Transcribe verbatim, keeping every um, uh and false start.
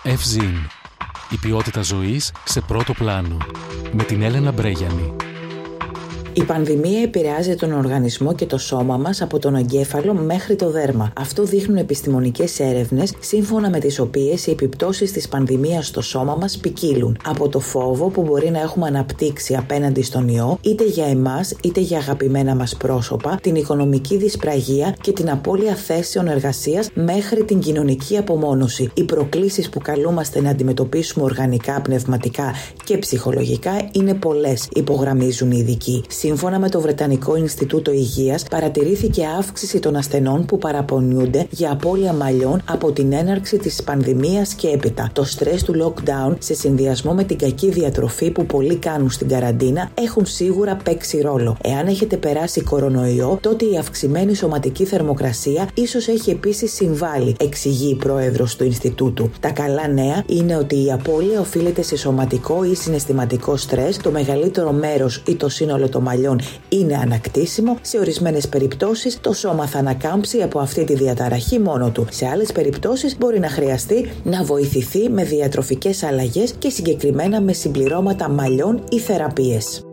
Ευζήν. Η ποιότητα ζωής σε πρώτο πλάνο. Με την Έλενα Μπρέγιανη. Η πανδημία επηρεάζει τον οργανισμό και το σώμα μας από τον εγκέφαλο μέχρι το δέρμα. Αυτό δείχνουν επιστημονικές έρευνες, σύμφωνα με τις οποίες οι επιπτώσεις της πανδημίας στο σώμα μας ποικίλουν. Από το φόβο που μπορεί να έχουμε αναπτύξει απέναντι στον ιό, είτε για εμάς είτε για αγαπημένα μας πρόσωπα, την οικονομική δυσπραγία και την απώλεια θέσεων εργασίας, μέχρι την κοινωνική απομόνωση. Οι προκλήσεις που καλούμαστε να αντιμετωπίσουμε οργανικά, πνευματικά και ψυχολογικά είναι πολλές, υπογραμμίζουν οι ειδικοί. Σύμφωνα με το Βρετανικό Ινστιτούτο Υγείας, παρατηρήθηκε αύξηση των ασθενών που παραπονιούνται για απώλεια μαλλιών από την έναρξη της πανδημίας και έπειτα. Το στρες του lockdown, σε συνδυασμό με την κακή διατροφή που πολλοί κάνουν στην καραντίνα, έχουν σίγουρα παίξει ρόλο. Εάν έχετε περάσει κορονοϊό, τότε η αυξημένη σωματική θερμοκρασία ίσως έχει επίσης συμβάλει, εξηγεί η πρόεδρος του Ινστιτούτου. Τα καλά νέα είναι ότι η απώλεια οφείλεται σε σωματικό ή συναισθηματικό στρες, το μεγαλύτερο μέρος ή το σύνολο των μαλλιών είναι ανακτήσιμο. Σε ορισμένες περιπτώσεις το σώμα θα ανακάμψει από αυτή τη διαταραχή μόνο του. Σε άλλες περιπτώσεις μπορεί να χρειαστεί να βοηθηθεί με διατροφικές αλλαγές και συγκεκριμένα με συμπληρώματα μαλλιών ή θεραπείες.